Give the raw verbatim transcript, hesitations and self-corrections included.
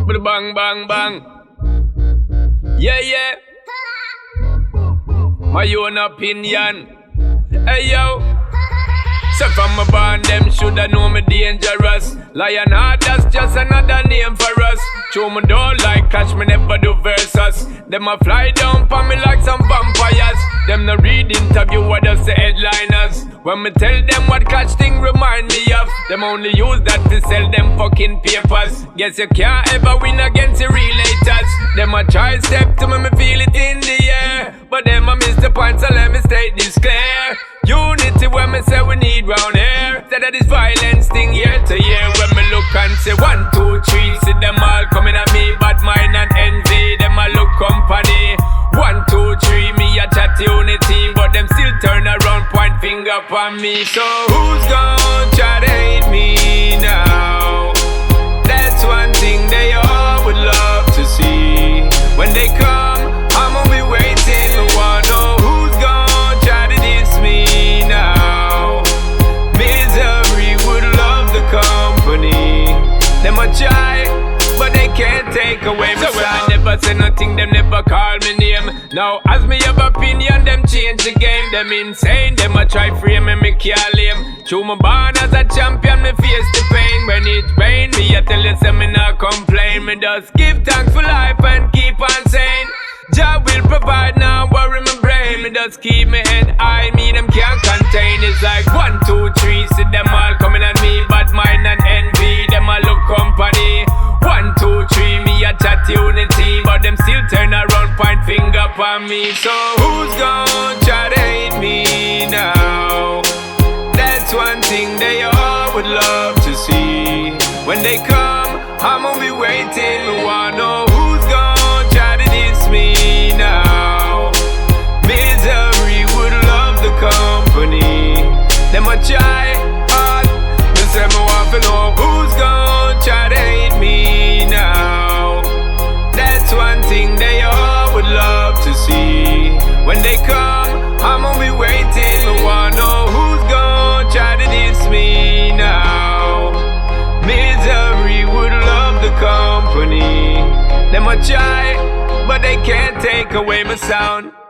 But bang, bang, bang. Yeah, yeah. My own opinion. Hey, yo. So from my band, them shoulda know me dangerous. Lion heart, that's just another name for us. Show me don't like catch me never do versus. Them a fly down for me like some vampires. Them no read interview, what just the headliners. When me tell them what catch thing remind me of, them only use that to sell them fucking papers. Guess you can't ever win against the relators. Them a try step to me, me feel it in the air, but them a miss the point, so let me state this clear. Unity when me say we need round here. Instead of this violence thing year to year. When me look and say one, two, three, see them all coming at me, bad mind and envy. Them a look company. One, two, three, me a chat unity, but them still turn around, point finger upon me. So who's gonna try to hate me now? That's one thing they all would love to see. When they come, I'ma be waiting. Me wanna know who's gonna try to diss me now. Misery would love the company. Them a try, but they can't take away my so I never say nothing, them never call me name. Now as me have opinion, them change the game. Them insane, them a try frame me, me can't lame. True me born as a champion, me face the pain. When it's pain, me I tell you say me not complain. Me just give thanks for life and keep on saying Jah will provide, now worry my brain. Me just keep me head high, me them can't contain. It's like one, two, three, see them all coming at me, bad mind and envy. Them a look company. One, two, three, me a chat unity, but them still turn around, point finger upon me. So who's gonna try to hate me now? That's one thing they all would love to see. When they come, I'ma be waiting. Me wanna know who's gonna try to diss me now. Misery would love the company. Them a try hard. Me say me want to know who's gonna try to hate me now. That's one thing they all would love to see. When they come, I'ma be waiting. Me wanna know who's gonna try to diss me now. Misery would love the company. Them a try, but they can't take away my sound.